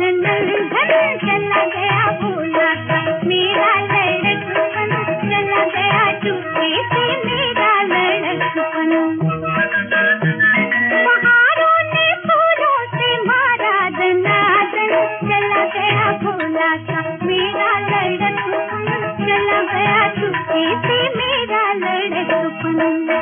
धन धन चला गया भोला सा मेरा लड़कपन, चला गया चुपके से मेरा लड़कपन। बहारों ने फूलों से मारा दनादन, चला गया भोला सा मेरा लड़कपन, चला गया चुपके से मेरा लड़कपन।